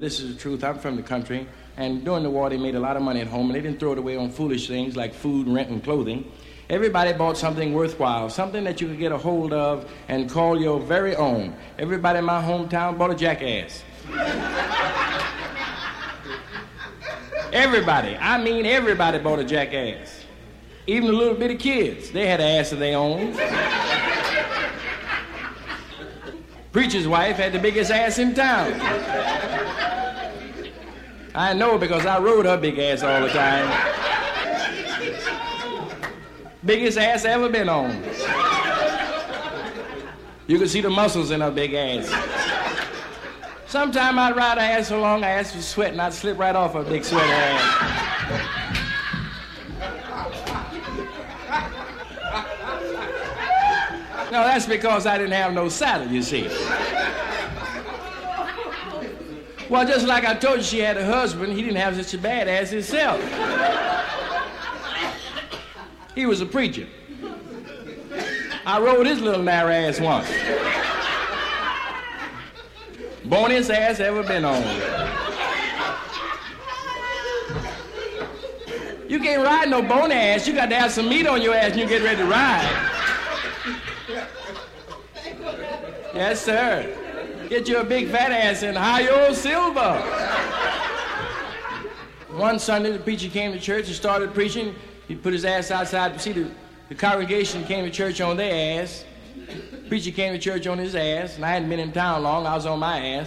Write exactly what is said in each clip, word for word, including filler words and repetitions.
This is the truth. I'm from the country, and during the war they made a lot of money at home, and they didn't throw it away on foolish things like food, rent, and clothing. Everybody bought something worthwhile, something that you could get a hold of and call your very own. Everybody in my hometown bought a jackass. Everybody, I mean everybody bought a jackass. Even the little bitty kids, they had an ass of their own. Preacher's wife had the biggest ass in town. I know because I rode her big ass all the time. Biggest ass I ever been on. You could see the muscles in her big ass. Sometime I'd ride her ass so long, her ass was sweating, I'd slip right off her big sweaty ass. No, that's because I didn't have no saddle, you see. Well, just like I told you, she had a husband. He didn't have such a bad ass himself. He was a preacher. I rode his little narrow ass once. Boniest ass ever been on. You can't ride no bony ass. You got to have some meat on your ass when you get ready to ride. Yes, sir. Get you a big fat ass in high-old silver. One Sunday, the preacher came to church and started preaching. He put his ass outside. See, the, the congregation came to church on their ass. The preacher came to church on his ass, and I hadn't been in town long. I was on my ass.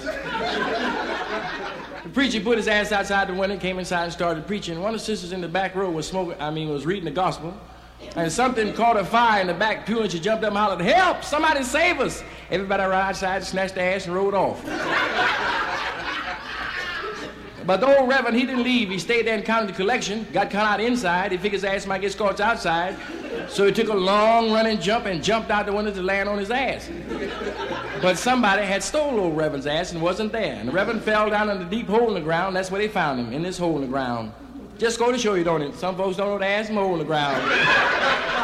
The preacher put his ass outside the window, came inside and started preaching. One of the sisters in the back row was smoking, I mean, was reading the gospel. And something caught a fire in the back pew, and she jumped up and hollered, "Help! Somebody save us!" Everybody right outside snatched their ass and rode off. But the old reverend, he didn't leave. He stayed there and counted the collection, got caught out inside. He figured his ass might get scorched outside. So he took a long running jump and jumped out the window to land on his ass. But somebody had stole old reverend's ass and wasn't there. And the reverend fell down in a deep hole in the ground. That's where they found him, in this hole in the ground. Just go to show you, don't it? Some folks don't know the ass in the hole in the ground.